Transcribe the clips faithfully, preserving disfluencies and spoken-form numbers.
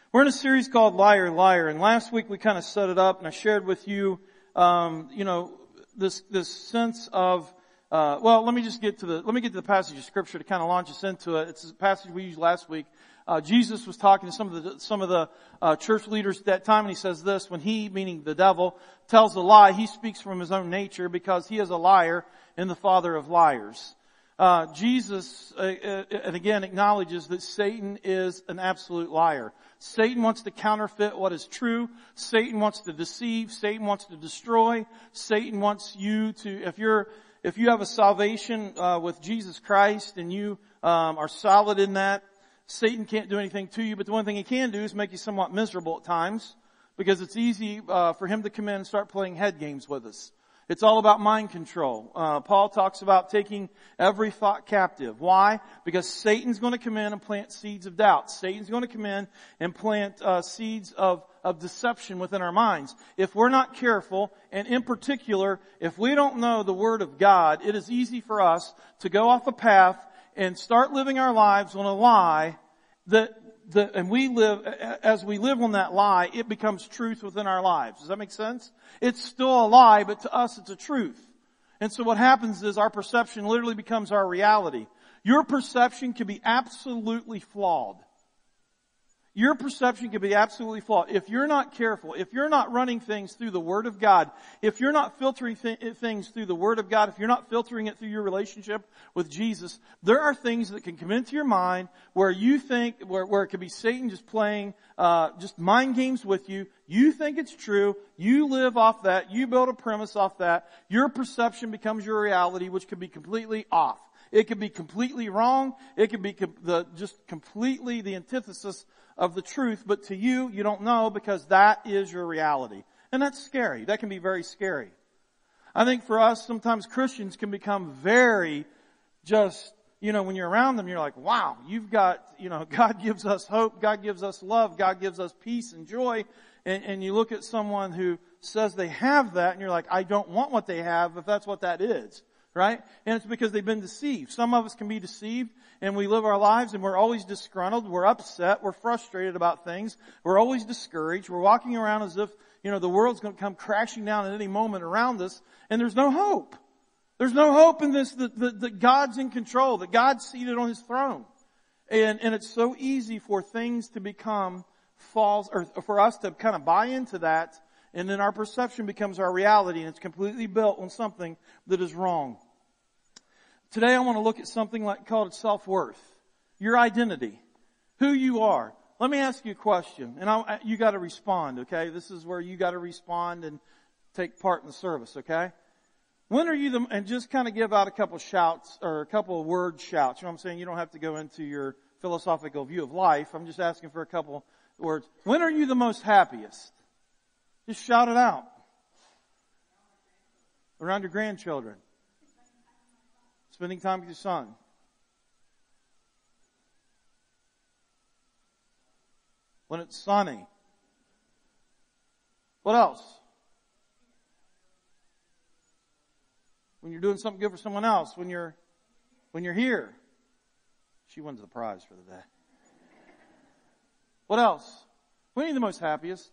We're in a series called Liar, Liar, and last week we kind of set it up, and I shared with you, um, you know, this this sense of, uh, well, let me just get to the let me get to the passage of scripture to kind of launch us into it. It's a passage we used last week. Uh, Jesus was talking to some of the some of the uh, church leaders at that time, and he says this: when he, meaning the devil, tells a lie, he speaks from his own nature because he is a liar and the father of liars. Uh, Jesus, uh, uh, and again, acknowledges that Satan is an absolute liar. Satan wants to counterfeit what is true. Satan wants to deceive. Satan wants to destroy. Satan wants you to, if you're, if you have a salvation, uh, with Jesus Christ and you, um, are solid in that, Satan can't do anything to you, but the one thing he can do is make you somewhat miserable at times because it's easy, uh, for him to come in and start playing head games with us. It's all about mind control. Uh, Paul talks about taking every thought captive. Why? Because Satan's going to come in and plant seeds of doubt. Satan's going to come in and plant uh, seeds of, of deception within our minds. If we're not careful, and in particular, if we don't know the Word of God, it is easy for us to go off a path and start living our lives on a lie that The, and we live, as we live on that lie, it becomes truth within our lives. Does that make sense? It's still a lie, but to us it's a truth. And so what happens is our perception literally becomes our reality. Your perception can be absolutely flawed. Your perception can be absolutely flawed. If you're not careful, if you're not running things through the Word of God, if you're not filtering th- things through the Word of God, if you're not filtering it through your relationship with Jesus, there are things that can come into your mind where you think, where, where it could be Satan just playing, uh, just mind games with you. You think it's true. You live off that. You build a premise off that. Your perception becomes your reality, which could be completely off. It could be completely wrong. It could be com- the, just completely the antithesis of the truth, but to you, you don't know because that is your reality. And that's scary. That can be very scary. I think for us, sometimes Christians can become very just, you know, when you're around them, you're like, wow, you've got, you know, God gives us hope, God gives us love, God gives us peace and joy. And, and you look at someone who says they have that and you're like, I don't want what they have if that's what that is. Right? And it's because they've been deceived. Some of us can be deceived and we live our lives and we're always disgruntled, we're upset, we're frustrated about things, we're always discouraged, we're walking around as if, you know, the world's going to come crashing down at any moment around us and there's no hope. There's no hope in this that, that, that God's in control, that God's seated on His throne. And, and it's so easy for things to become false, or for us to kind of buy into that, and then our perception becomes our reality and it's completely built on something that is wrong. Today I want to look at something like called self-worth. Your identity. Who you are. Let me ask you a question. And I, you got to respond, okay? This is where you got to respond and take part in the service, okay? When are you the, and just kind of give out a couple shouts or a couple of word shouts. You know what I'm saying? You don't have to go into your philosophical view of life. I'm just asking for a couple words. When are you the most happiest? Just shout it out. Around your grandchildren. Spending time with your son. When it's sunny. What else? When you're doing something good for someone else. When you're, when you're here. She wins the prize for the day. What else? When are you the most happiest?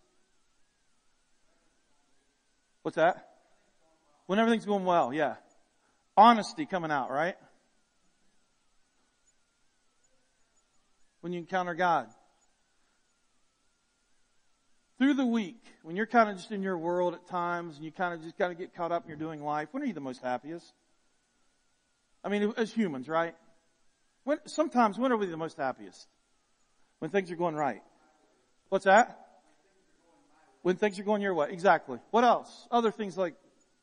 What's that? When everything's going well, yeah. Honesty coming out, right? When you encounter God. Through the week, when you're kind of just in your world at times and you kind of just got to get caught up in your doing life, when are you the most happiest? I mean, as humans, right? When, sometimes, when are we the most happiest? When things are going right. What's that? When things are going your way. Exactly. What else? Other things like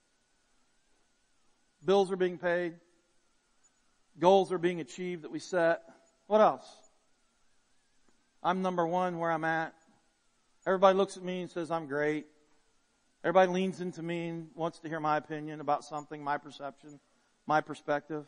bills are being paid. Goals are being achieved that we set. What else? I'm number one where I'm at. Everybody looks at me and says I'm great. Everybody leans into me and wants to hear my opinion about something, my perception, my perspective.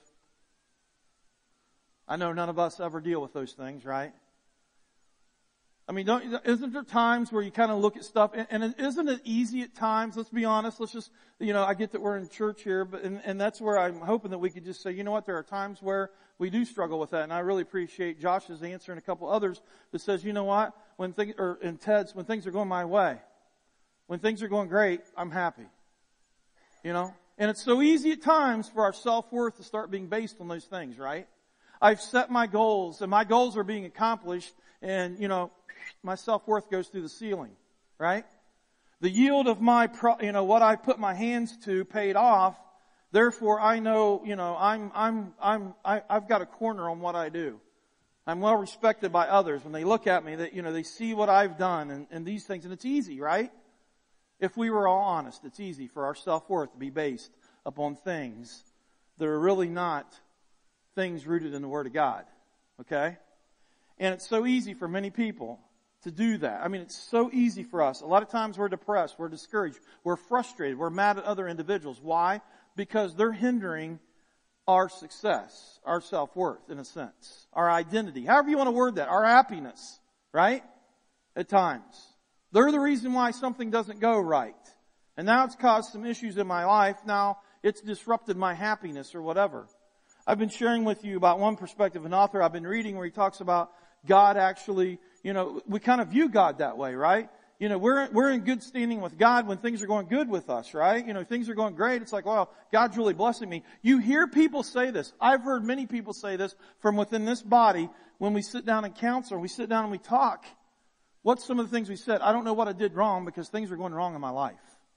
I know none of us ever deal with those things, right? I mean, don't, isn't there times where you kind of look at stuff, and, and isn't it easy at times? Let's be honest. Let's just, you know, I get that we're in church here, but and, and that's where I'm hoping that we could just say, you know what, there are times where we do struggle with that, and I really appreciate Josh's answer and a couple others that says, you know what, when things, or in Ted's, when things are going my way. When things are going great, I'm happy. You know? And it's so easy at times for our self-worth to start being based on those things, right? I've set my goals, and my goals are being accomplished, and, you know, my self-worth goes through the ceiling, right? The yield of my, pro, you know, what I put my hands to paid off. Therefore, I know, you know, I'm, I'm, I'm, I, I've got a corner on what I do. I'm well respected by others when they look at me. That, you know, they see what I've done and, and these things, and it's easy, right? If we were all honest, it's easy for our self-worth to be based upon things that are really not things rooted in the Word of God. Okay? And it's so easy for many people to do that. I mean, it's so easy for us. A lot of times we're depressed, we're discouraged, we're frustrated, we're mad at other individuals. Why? Because they're hindering our success, our self-worth, in a sense, our identity. However you want to word that, our happiness, right? At times. They're the reason why something doesn't go right. And now it's caused some issues in my life. Now it's disrupted my happiness or whatever. I've been sharing with you about one perspective, an author I've been reading where he talks about God actually, you know, we kind of view God that way, right? You know, we're, we're in good standing with God when things are going good with us, right? You know, things are going great. It's like, wow, God's really blessing me. You hear people say this. I've heard many people say this from within this body when we sit down and counsel, we sit down and we talk. What's some of the things we said? I don't know what I did wrong because things are going wrong in my life.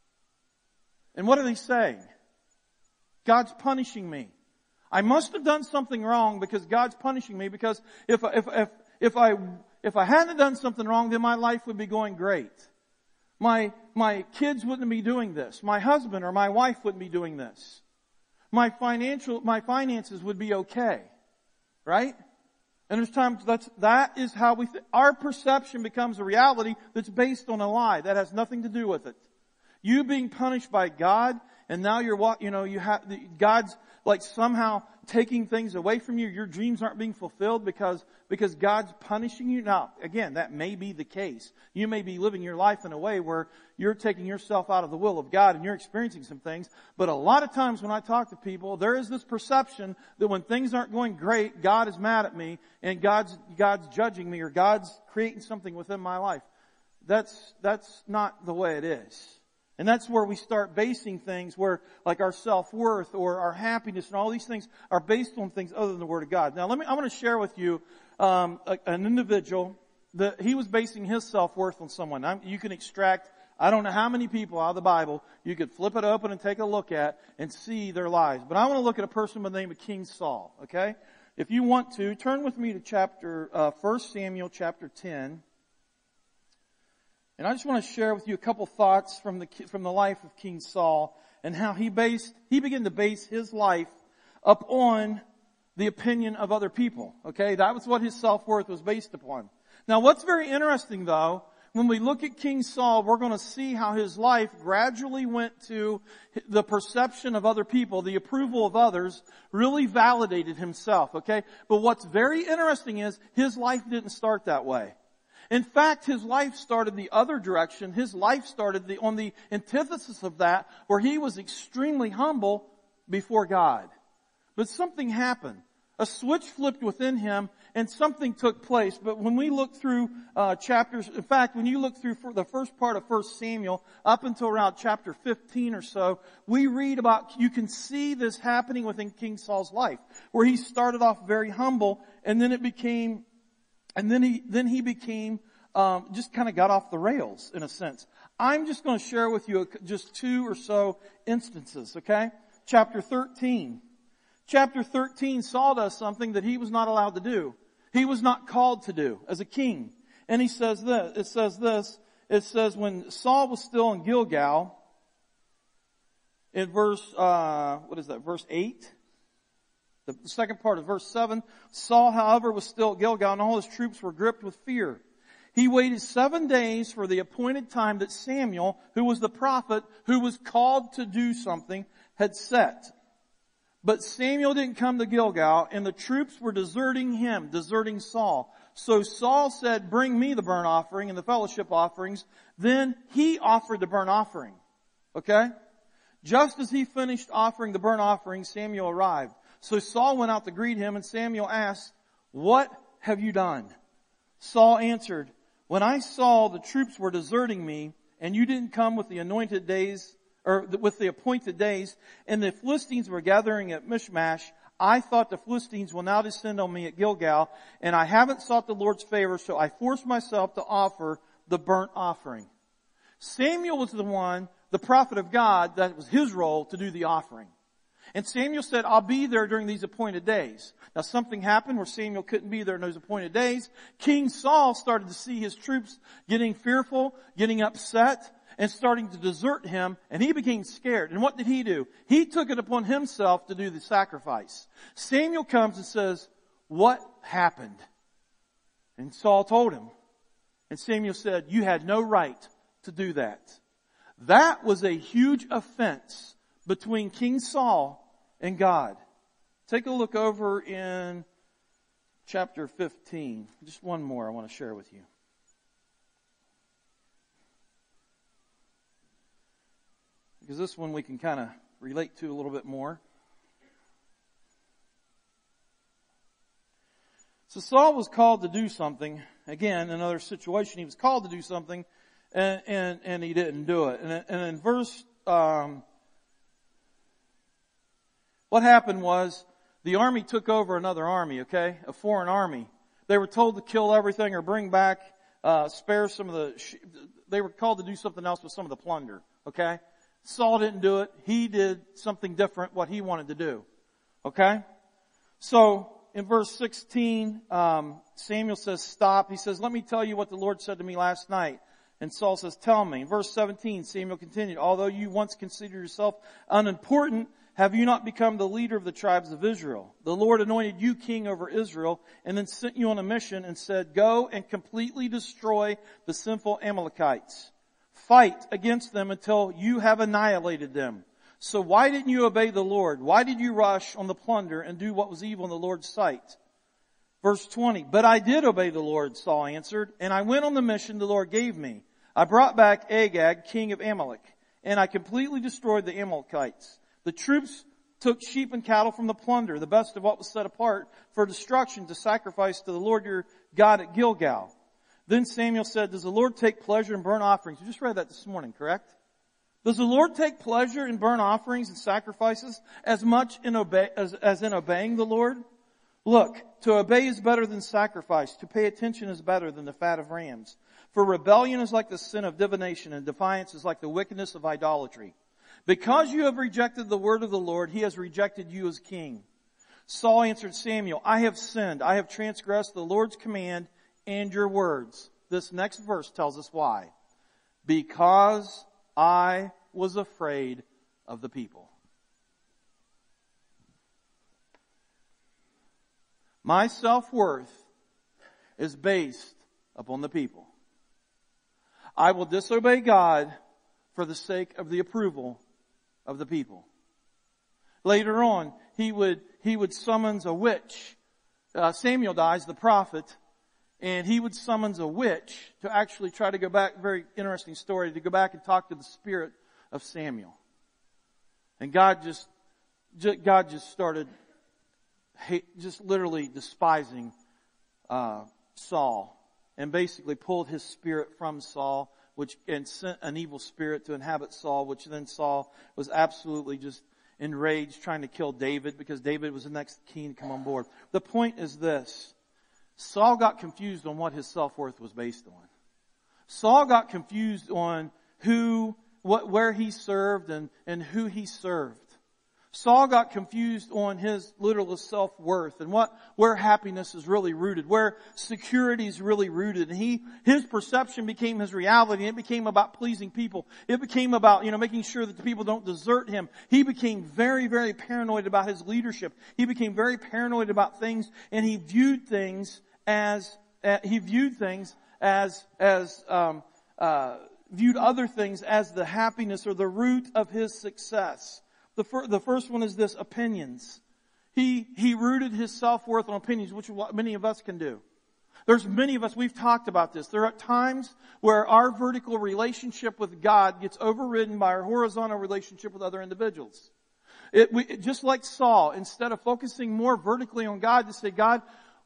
And what are they saying? God's punishing me. I must have done something wrong because God's punishing me, because if, if, if, if I, if I hadn't done something wrong, then my life would be going great. My, my kids wouldn't be doing this. My husband or my wife wouldn't be doing this. My financial, my finances would be okay. Right? And there's times that's, that is how we, th- our perception becomes a reality that's based on a lie. That has nothing to do with it. You being punished by God, and now you're what, you know, you have, God's like somehow taking things away from you. Your dreams aren't being fulfilled because, because God's punishing you. Now, again, that may be the case. You may be living your life in a way where you're taking yourself out of the will of God and you're experiencing some things. But a lot of times when I talk to people, there is this perception that when things aren't going great, God is mad at me and God's, God's judging me or God's creating something within my life. That's, that's not the way it is. And that's where we start basing things where, like our self-worth or our happiness and all these things are based on things other than the Word of God. Now let me, I want to share with you, um, a, an individual that he was basing his self-worth on someone. I'm, you can extract, I don't know how many people out of the Bible you could flip it open and take a look at and see their lives. But I want to look at a person by the name of King Saul, okay? If you want to, turn with me to chapter, uh, First Samuel chapter ten. And I just want to share with you a couple thoughts from the, from the life of King Saul and how he based, he began to base his life upon the opinion of other people. Okay? That was what his self-worth was based upon. Now what's very interesting though, when we look at King Saul, we're going to see how his life gradually went to the perception of other people, the approval of others, really validated himself. Okay? But what's very interesting is his life didn't start that way. In fact, his life started the other direction. His life started the, on the antithesis of that, where he was extremely humble before God. But something happened. A switch flipped within him, and something took place. But when we look through uh chapters, in fact, when you look through for the first part of First Samuel, up until around chapter fifteen or so, we read about, you can see this happening within King Saul's life, where he started off very humble, and then it became And then he, then he became, um, just kind of got off the rails in a sense. I'm just going to share with you just two or so instances, okay? Chapter thirteen. Chapter thirteen, Saul does something that he was not allowed to do. He was not called to do as a king. And he says this, it says this, it says when Saul was still in Gilgal, in verse, uh, what is that, verse eight? The second part of verse seven, Saul, however, was still at Gilgal, and all his troops were gripped with fear. He waited seven days for the appointed time that Samuel, who was the prophet, who was called to do something, had set. But Samuel didn't come to Gilgal, and the troops were deserting him, deserting Saul. So Saul said, bring me the burnt offering and the fellowship offerings. Then he offered the burnt offering. Okay? Just as he finished offering the burnt offering, Samuel arrived. So Saul went out to greet him, and Samuel asked, what have you done? Saul answered, when I saw the troops were deserting me, and you didn't come with the anointed days, or with the appointed days, and the Philistines were gathering at Michmash, I thought the Philistines will now descend on me at Gilgal, and I haven't sought the Lord's favor, so I forced myself to offer the burnt offering. Samuel was the one, the prophet of God, that was his role to do the offering. And Samuel said, I'll be there during these appointed days. Now something happened where Samuel couldn't be there in those appointed days. King Saul started to see his troops getting fearful, getting upset, and starting to desert him, and he became scared. And what did he do? He took it upon himself to do the sacrifice. Samuel comes and says, what happened? And Saul told him. And Samuel said, you had no right to do that. That was a huge offense between King Saul and God. Take a look over in chapter fifteen. Just one more I want to share with you. Because this one we can kind of relate to a little bit more. So Saul was called to do something. Again, another situation. He was called to do something, and and, and he didn't do it. And, and in verse, um, what happened was the army took over another army. Okay, a foreign army. They were told to kill everything or bring back, uh, spare some of the. Sh- they were called to do something else with some of the plunder. Okay, Saul didn't do it. He did something different. What he wanted to do. Okay, so. In verse sixteen, um, Samuel says, stop. He says, let me tell you what the Lord said to me last night. And Saul says, tell me. In verse seventeen, Samuel continued, although you once considered yourself unimportant, have you not become the leader of the tribes of Israel? The Lord anointed you king over Israel and then sent you on a mission and said, go and completely destroy the sinful Amalekites. Fight against them until you have annihilated them. So why didn't you obey the Lord? Why did you rush on the plunder and do what was evil in the Lord's sight? Verse twenty, but I did obey the Lord, Saul answered, and I went on the mission the Lord gave me. I brought back Agag, king of Amalek, and I completely destroyed the Amalekites. The troops took sheep and cattle from the plunder, the best of what was set apart for destruction to sacrifice to the Lord your God at Gilgal. Then Samuel said, does the Lord take pleasure in burnt offerings? We just read that this morning, correct? Does the Lord take pleasure in burnt offerings and sacrifices as much in obey, as, as in obeying the Lord? Look, to obey is better than sacrifice. To pay attention is better than the fat of rams. For rebellion is like the sin of divination, and defiance is like the wickedness of idolatry. Because you have rejected the word of the Lord, he has rejected you as king. Saul answered Samuel, I have sinned. I have transgressed the Lord's command and your words. This next verse tells us why. Because I was afraid of the people. My self-worth is based upon the people. I will disobey God for the sake of the approval of the people. Later on, he would, he would summons a witch. Uh, Samuel dies, the prophet, and he would summons a witch to actually try to go back, very interesting story, to go back and talk to the spirit of Samuel. And God just, God just started hate, just literally despising uh, Saul, and basically pulled his spirit from Saul, which and sent an evil spirit to inhabit Saul, which then Saul was absolutely just enraged, trying to kill David because David was the next king to come on board. The point is this. Saul got confused on what his self-worth was based on. Saul got confused on who, what, where he served and, and who he served. Saul got confused on his literal self-worth and what, where happiness is really rooted, where security is really rooted. And he, his perception became his reality. It became about pleasing people. It became about, you know, making sure that the people don't desert him. He became very, very paranoid about his leadership. He became very paranoid about things, and he viewed things as, uh, he viewed things as, as, um, uh, viewed other things as the happiness or the root of his success. The, fir- the first one is this, opinions. He, he rooted his self-worth on opinions, which is what many of us can do. There's many of us, we've talked about this. There are times where our vertical relationship with God gets overridden by our horizontal relationship with other individuals. It, we, just like Saul, instead of focusing more vertically on God to say, God,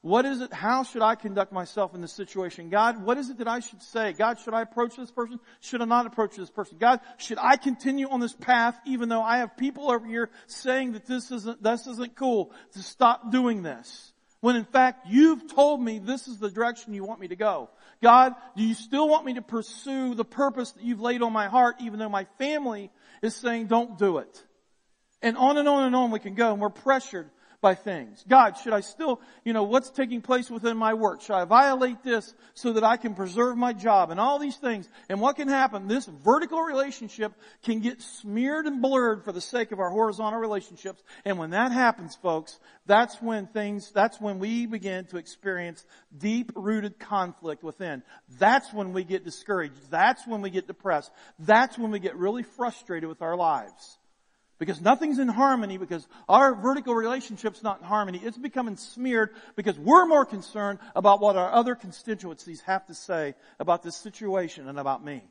What is it? How should I conduct myself in this situation? God, what is it that I should say? God, should I approach this person? Should I not approach this person? God, should I continue on this path even though I have people over here saying that this isn't, this isn't cool, to stop doing this? When in fact, you've told me this is the direction you want me to go. God, do you still want me to pursue the purpose that you've laid on my heart even though my family is saying don't do it? And on and on and on we can go, and we're pressured by things. God, should I still, you know, what's taking place within my work? Should I violate this so that I can preserve my job? And all these things. And what can happen? This vertical relationship can get smeared and blurred for the sake of our horizontal relationships. And when that happens, folks, that's when things, that's when we begin to experience deep-rooted conflict within. That's when we get discouraged. That's when we get depressed. That's when we get really frustrated with our lives. Because nothing's in harmony, because our vertical relationship's not in harmony. It's becoming smeared because we're more concerned about what our other constituencies have to say about this situation and about me.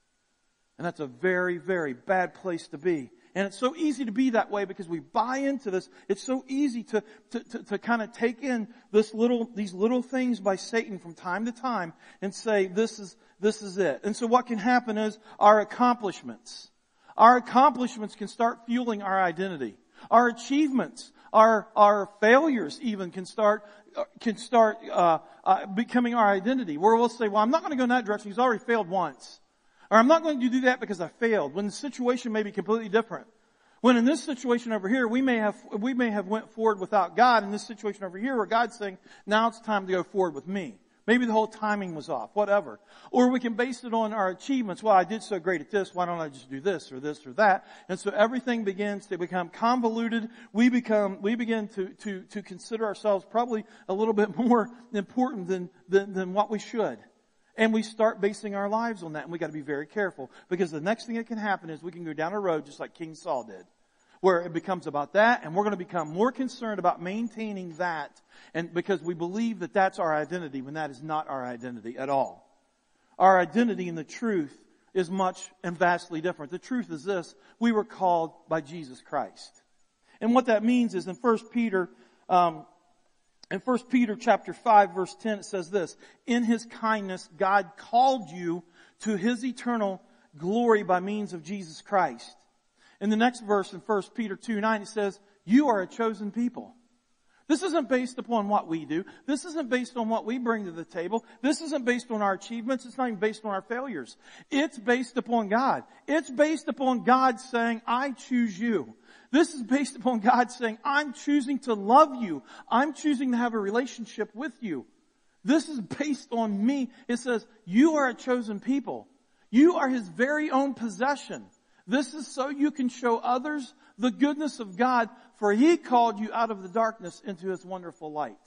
And that's a very, very bad place to be. And it's so easy to be that way because we buy into this. It's so easy to, to, to, to kind of take in this little, these little things by Satan from time to time and say, this is, this is it. And so what can happen is our accomplishments. Our accomplishments can start fueling our identity. Our achievements, our our failures even can start can start uh, uh becoming our identity. Where we'll say, "Well, I'm not going to go in that direction because I already failed once," or "I'm not going to do that because I failed." When the situation may be completely different. When in this situation over here, we may have we may have went forward without God. In this situation over here, where God's saying, "Now it's time to go forward with me." Maybe the whole timing was off, whatever. Or we can base it on our achievements. Well, I did so great at this. Why don't I just do this or this or that? And so everything begins to become convoluted. We become, we begin to, to, to consider ourselves probably a little bit more important than, than, than what we should. And we start basing our lives on that. And we got to be very careful, because the next thing that can happen is we can go down a road just like King Saul did, where it becomes about that, and we're going to become more concerned about maintaining that, and because we believe that that's our identity, when that is not our identity at all. Our identity in the truth is much and vastly different. The truth is this: we were called by Jesus Christ. And what that means is in First Peter, um, in First Peter chapter five, verse ten, it says this: in His kindness, God called you to His eternal glory by means of Jesus Christ. In the next verse in First Peter two nine, it says, you are a chosen people. This isn't based upon what we do. This isn't based on what we bring to the table. This isn't based on our achievements. It's not even based on our failures. It's based upon God. It's based upon God saying, I choose you. This is based upon God saying, I'm choosing to love you. I'm choosing to have a relationship with you. This is based on me. It says, you are a chosen people. You are His very own possession. This is so you can show others the goodness of God, for He called you out of the darkness into His wonderful light.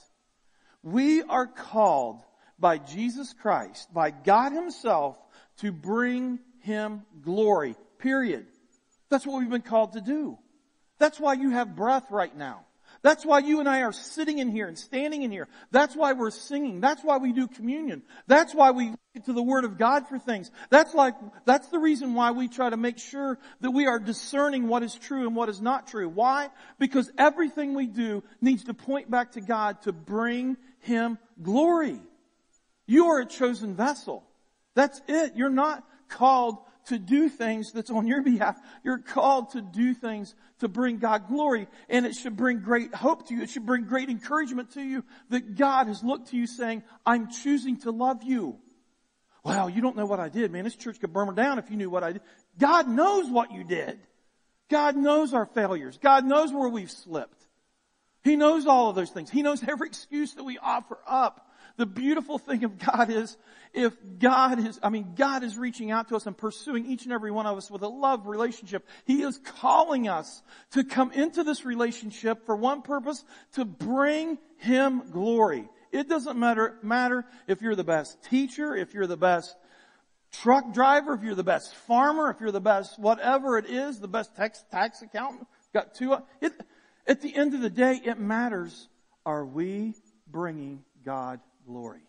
We are called by Jesus Christ, by God Himself, to bring Him glory. Period. That's what we've been called to do. That's why you have breath right now. That's why you and I are sitting in here and standing in here. That's why we're singing. That's why we do communion. That's why we look to the Word of God for things. That's like, that's the reason why we try to make sure that we are discerning what is true and what is not true. Why? Because everything we do needs to point back to God to bring Him glory. You are a chosen vessel. That's it. You're not called to do things that's on your behalf. You're called to do things to bring God glory. And it should bring great hope to you. It should bring great encouragement to you that God has looked to you saying, I'm choosing to love you. Well, you don't know what I did, man. This church could burn down if you knew what I did. God knows what you did. God knows our failures. God knows where we've slipped. He knows all of those things. He knows every excuse that we offer up. The beautiful thing of God is, if God is, I mean, God is reaching out to us and pursuing each and every one of us with a love relationship. He is calling us to come into this relationship for one purpose: to bring Him glory. It doesn't matter, matter if you're the best teacher, if you're the best truck driver, if you're the best farmer, if you're the best whatever it is, the best tax, tax accountant, got two. It, at the end of the day, it matters. Are we bringing God glory?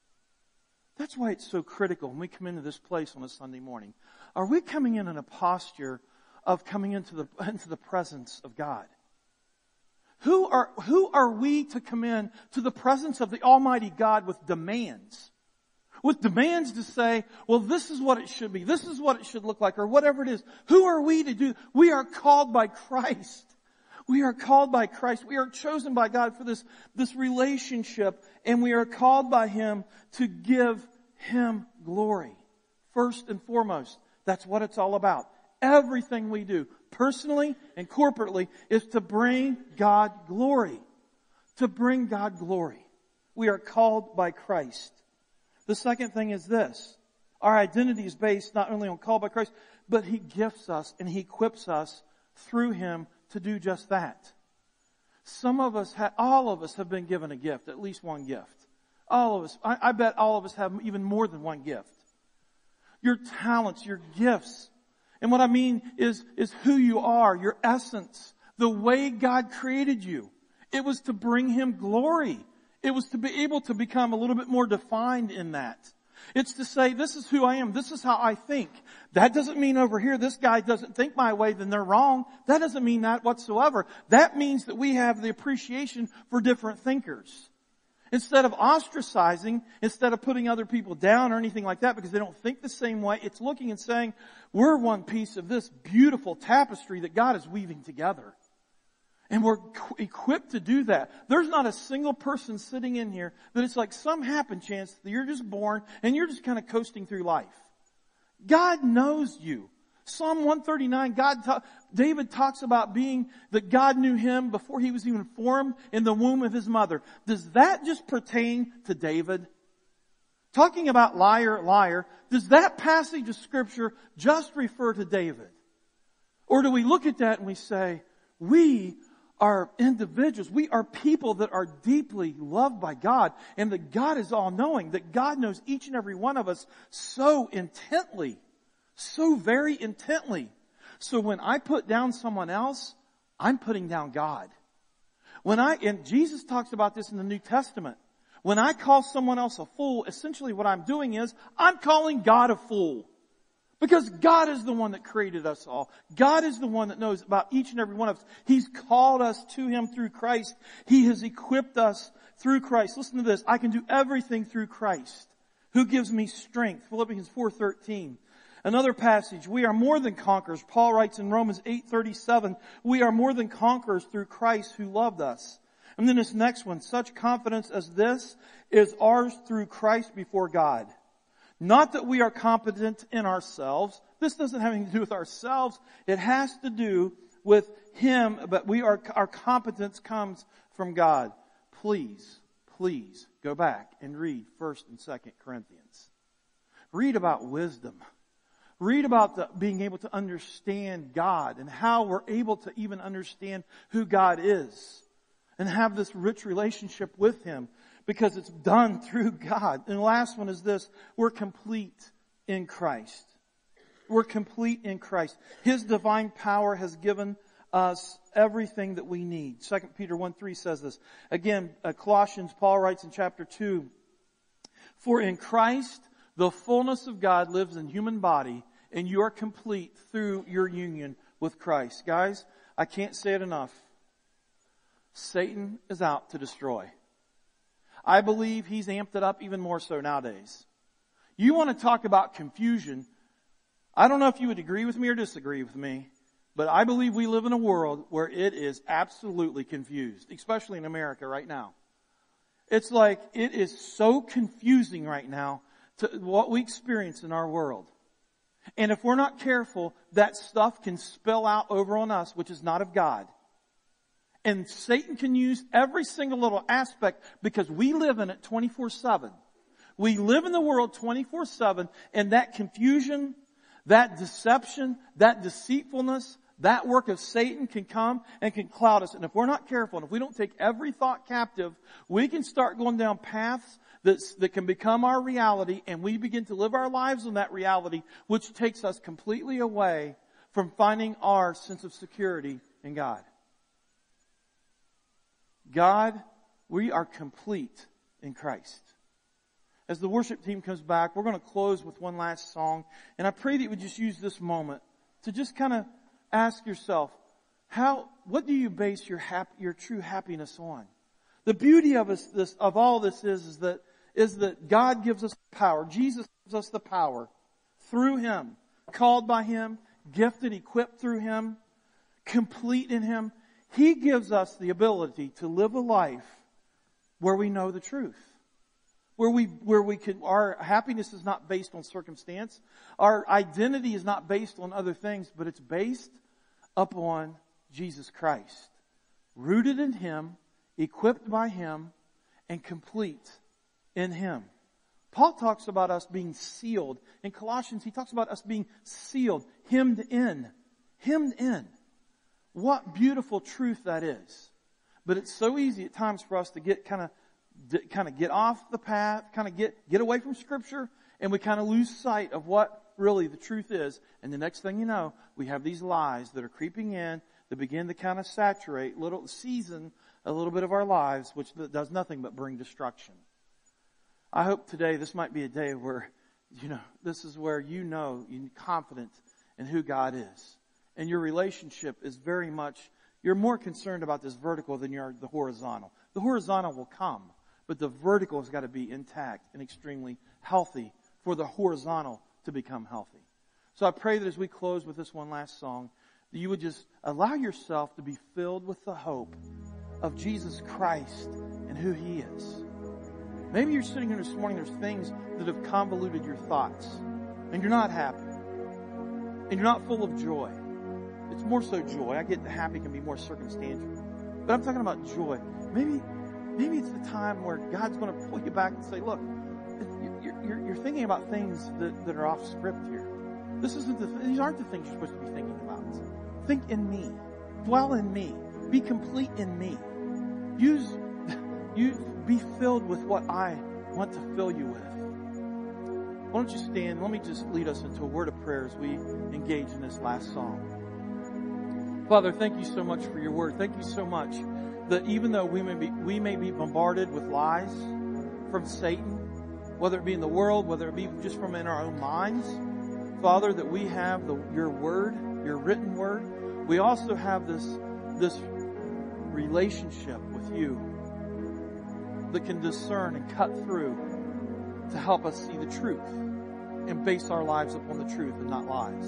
That's why it's so critical when we come into this place on a Sunday morning. Are we coming in in a posture of coming into the, into the presence of God? Who are, who are we to come in to the presence of the Almighty God with demands? With demands to say, well, this is what it should be. This is what it should look like, or whatever it is. Who are we to do? We are called by Christ. We are called by Christ. We are chosen by God for this, this relationship, and we are called by Him to give Him glory. First and foremost, that's what it's all about. Everything we do, personally and corporately, is to bring God glory. To bring God glory. We are called by Christ. The second thing is this. Our identity is based not only on called by Christ, but He gifts us and He equips us through Him to do just that. Some of us, ha- all of us have been given a gift, at least one gift. All of us. I, I bet all of us have even more than one gift. Your talents, your gifts. And what I mean is, is who you are, your essence, the way God created you. It was to bring Him glory. It was to be able to become a little bit more defined in that. It's to say, this is who I am. This is how I think. That doesn't mean over here, this guy doesn't think my way, then they're wrong. That doesn't mean that whatsoever. That means that we have the appreciation for different thinkers. Instead of ostracizing, instead of putting other people down or anything like that because they don't think the same way, it's looking and saying, we're one piece of this beautiful tapestry that God is weaving together. And we're equipped to do that. There's not a single person sitting in here that it's like some happen chance that you're just born and you're just kind of coasting through life. God knows you. Psalm one thirty-nine, God, ta- David talks about being, that God knew him before he was even formed in the womb of his mother. Does that just pertain to David? Talking about liar, liar, does that passage of Scripture just refer to David? Or do we look at that and we say, we are individuals. We are people that are deeply loved by God, and that God is all-knowing, that God knows each and every one of us so intently, so very intently. So when I put down someone else, I'm putting down God. When I, and Jesus talks about this in the New Testament. When I call someone else a fool, essentially what I'm doing is, I'm calling God a fool. Because God is the one that created us all. God is the one that knows about each and every one of us. He's called us to Him through Christ. He has equipped us through Christ. Listen to this. I can do everything through Christ, who gives me strength. Philippians four thirteen. Another passage. We are more than conquerors. Paul writes in Romans eight thirty-seven, we are more than conquerors through Christ who loved us. And then this next one. Such confidence as this is ours through Christ before God. Not that we are competent in ourselves. This doesn't have anything to do with ourselves. It has to do with Him, but we are, our competence comes from God. Please, please go back and read First and Second Corinthians. Read about wisdom. Read about the, being able to understand God and how we're able to even understand who God is and have this rich relationship with Him. Because it's done through God. And the last one is this. We're complete in Christ. We're complete in Christ. His divine power has given us everything that we need. Second Peter one three says this. Again, uh, Colossians, Paul writes in chapter two, for in Christ the fullness of God lives in human body, and you are complete through your union with Christ. Guys, I can't say it enough. Satan is out to destroy. I believe he's amped it up even more so nowadays. You want to talk about confusion. I don't know if you would agree with me or disagree with me, but I believe we live in a world where it is absolutely confused, especially in America right now. It's like it is so confusing right now to what we experience in our world. And if we're not careful, that stuff can spill out over on us, which is not of God. And Satan can use every single little aspect because we live in it twenty-four seven. We live in the world twenty-four seven, and that confusion, that deception, that deceitfulness, that work of Satan can come and can cloud us. And if we're not careful, and if we don't take every thought captive, we can start going down paths that's, that can become our reality, and we begin to live our lives in that reality, which takes us completely away from finding our sense of security in God. God, we are complete in Christ. As the worship team comes back, we're going to close with one last song. And I pray that you would just use this moment to just kind of ask yourself, How, what do you base your hap, your true happiness on? The beauty of us, this, of all this is, is that, is that God gives us power. Jesus gives us the power through Him, called by Him, gifted, equipped through Him, complete in Him. He gives us the ability to live a life where we know the truth. Where we, where we can, our happiness is not based on circumstance. Our identity is not based on other things, but it's based upon Jesus Christ. Rooted in Him, equipped by Him, and complete in Him. Paul talks about us being sealed. In Colossians, he talks about us being sealed, hemmed in. Hemmed in. What beautiful truth that is. But it's so easy at times for us to get kind of kind of get off the path, kind of get get away from Scripture, and we kind of lose sight of what really the truth is. And the next thing you know, we have these lies that are creeping in that begin to kind of saturate, little season a little bit of our lives, which does nothing but bring destruction. I hope today this might be a day where, you know, this is where you know you're confident in who God is. And your relationship is very much, you're more concerned about this vertical than you are the horizontal. The horizontal will come, but the vertical has got to be intact and extremely healthy for the horizontal to become healthy. So I pray that as we close with this one last song, that you would just allow yourself to be filled with the hope of Jesus Christ and who He is. Maybe you're sitting here this morning, there's things that have convoluted your thoughts, and you're not happy, and you're not full of joy. It's more so joy. I get the happy can be more circumstantial, but I'm talking about joy. Maybe, maybe it's the time where God's going to pull you back and say, look, you're, you're, you're thinking about things that, that are off script here. This isn't the, these aren't the things you're supposed to be thinking about. Think in me. Dwell in me. Be complete in me. Use, you be filled with what I want to fill you with. Why don't you stand? Let me just lead us into a word of prayer as we engage in this last song. Father, thank you so much for your word. Thank you so much that even though we may be, we may be bombarded with lies from Satan, whether it be in the world, whether it be just from in our own minds, Father, that we have the, your word, your written word. We also have this, this relationship with you that can discern and cut through to help us see the truth and base our lives upon the truth and not lies.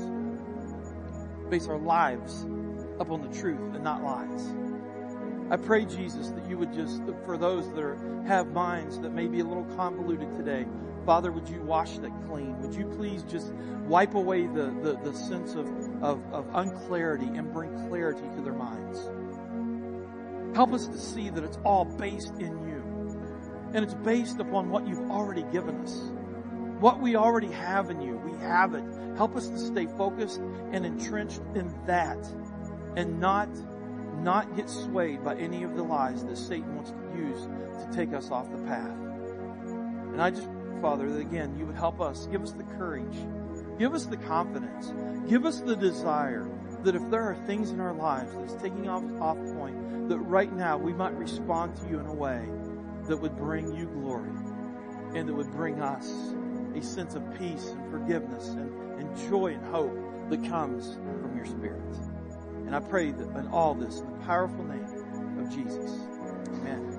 Base our lives upon the truth and not lies. I pray, Jesus, that you would just, for those that are, have minds that may be a little convoluted today, Father, would you wash that clean? Would you please just wipe away the, the, the sense of, of, of unclarity and bring clarity to their minds? Help us to see that it's all based in you. And it's based upon what you've already given us. What we already have in you. We have it. Help us to stay focused and entrenched in that. And not, not get swayed by any of the lies that Satan wants to use to take us off the path. And I just, Father, that again, you would help us. Give us the courage. Give us the confidence. Give us the desire that if there are things in our lives that's taking off off point, that right now we might respond to you in a way that would bring you glory and that would bring us a sense of peace and forgiveness and, and joy and hope that comes from your Spirit. And I pray that in all this, in the powerful name of Jesus. Amen.